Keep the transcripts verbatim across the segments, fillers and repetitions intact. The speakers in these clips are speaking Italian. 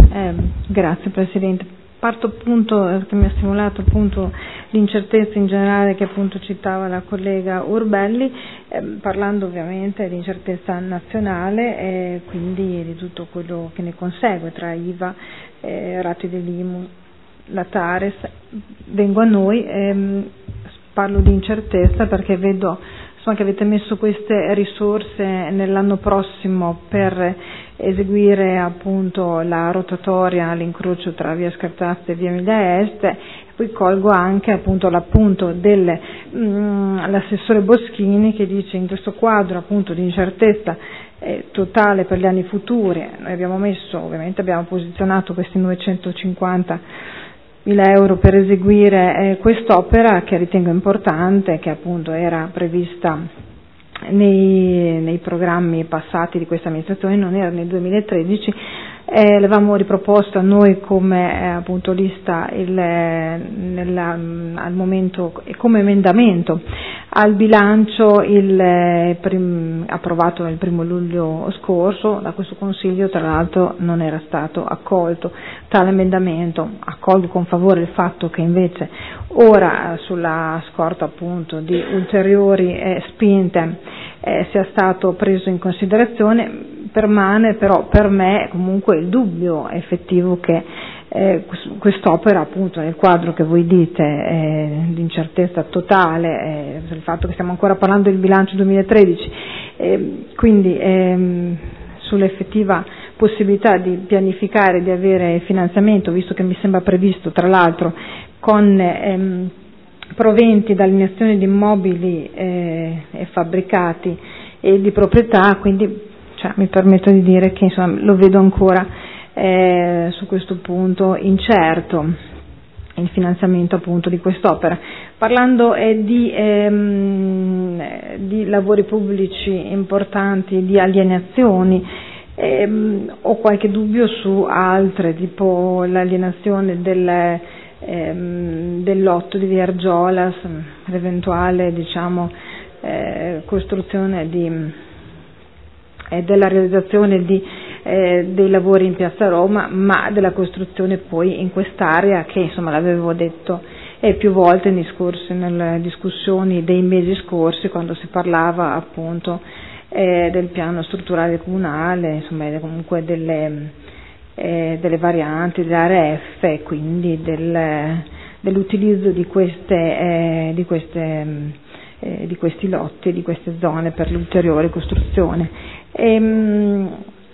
Eh, grazie Presidente. Parto appunto, che mi ha stimolato appunto l'incertezza in generale che appunto citava la collega Urbelli, eh, parlando ovviamente di incertezza nazionale e quindi di tutto quello che ne consegue tra I V A, eh, rate dell'I M U, la Tares. Vengo a noi, ehm, parlo di incertezza perché vedo insomma, che avete messo queste risorse nell'anno prossimo per eseguire appunto la rotatoria all'incrocio tra via Scartazza e via Emilia Est, e poi colgo anche appunto l'appunto dell'assessore Boschini che dice in questo quadro appunto di incertezza eh, totale per gli anni futuri, noi abbiamo messo, ovviamente abbiamo posizionato questi novecentocinquanta mila euro per eseguire eh, quest'opera che ritengo importante, che appunto era prevista nei, nei programmi passati di questa amministrazione, non era nel duemilatredici, eh, l'avevamo riproposto a noi come eh, appunto lista il, nella, al momento come emendamento al bilancio il, eh, prim, approvato il primo luglio scorso da questo Consiglio, tra l'altro non era stato accolto tale emendamento. Accolgo con favore il fatto che invece ora sulla scorta appunto di ulteriori eh, spinte eh, sia stato preso in considerazione. Permane però per me comunque il dubbio effettivo che eh, quest'opera appunto nel quadro che voi dite eh, di incertezza totale, eh, il fatto che stiamo ancora parlando del bilancio duemilatredici, eh, quindi ehm, sull'effettiva possibilità di pianificare, di avere finanziamento, visto che mi sembra previsto tra l'altro con ehm, proventi da alienazione di immobili eh, e fabbricati e di proprietà, quindi cioè, mi permetto di dire che insomma, lo vedo ancora eh, su questo punto incerto il finanziamento appunto di quest'opera. Parlando eh, di, ehm, di lavori pubblici importanti, di alienazioni, ehm, ho qualche dubbio su altre, tipo l'alienazione del, ehm, dell'otto di via Argiola, l'eventuale diciamo, eh, costruzione di e della realizzazione di, eh, dei lavori in Piazza Roma, ma della costruzione poi in quest'area che insomma l'avevo detto eh, più volte nei discorsi, nelle discussioni dei mesi scorsi quando si parlava appunto eh, del piano strutturale comunale, insomma comunque delle, eh, delle varianti dell'area F e quindi del, dell'utilizzo di queste, eh, di queste Eh, di questi lotti, di queste zone per l'ulteriore costruzione. E, mh,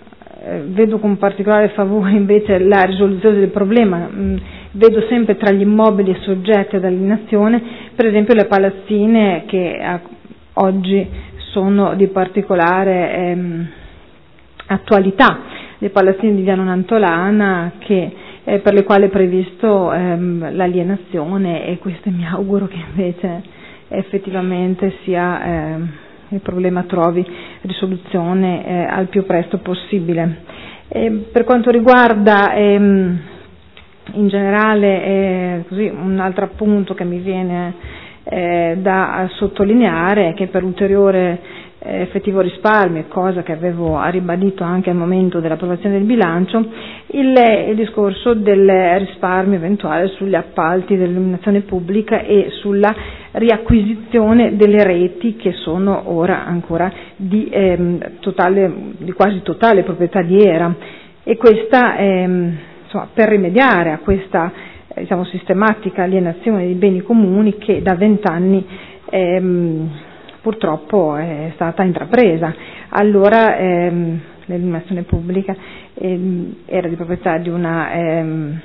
vedo con particolare favore invece la risoluzione del problema, mh, vedo sempre tra gli immobili soggetti ad alienazione per esempio le palazzine che a, oggi sono di particolare ehm, attualità, le palazzine di via Nonantolana che eh, per le quali è previsto ehm, l'alienazione, e questo mi auguro che invece effettivamente sia eh, il problema trovi risoluzione eh, al più presto possibile. E per quanto riguarda ehm, in generale eh, così, un altro appunto che mi viene eh, da sottolineare è che per ulteriore eh, effettivo risparmio, cosa che avevo ribadito anche al momento dell'approvazione del bilancio, il, il discorso del risparmio eventuale sugli appalti dell'illuminazione pubblica e sulla riacquisizione delle reti che sono ora ancora di, ehm, totale, di quasi totale proprietà di Era, e questa ehm, insomma, per rimediare a questa eh, diciamo, sistematica alienazione di beni comuni che da vent'anni ehm, purtroppo è stata intrapresa. Allora ehm, l'illuminazione pubblica ehm, era di proprietà di una ehm,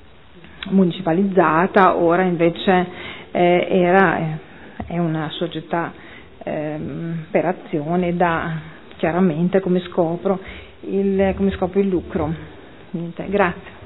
municipalizzata, ora invece eh, era eh, è una società ehm, per azione da chiaramente come scopo il, come scopo il lucro. Niente, grazie.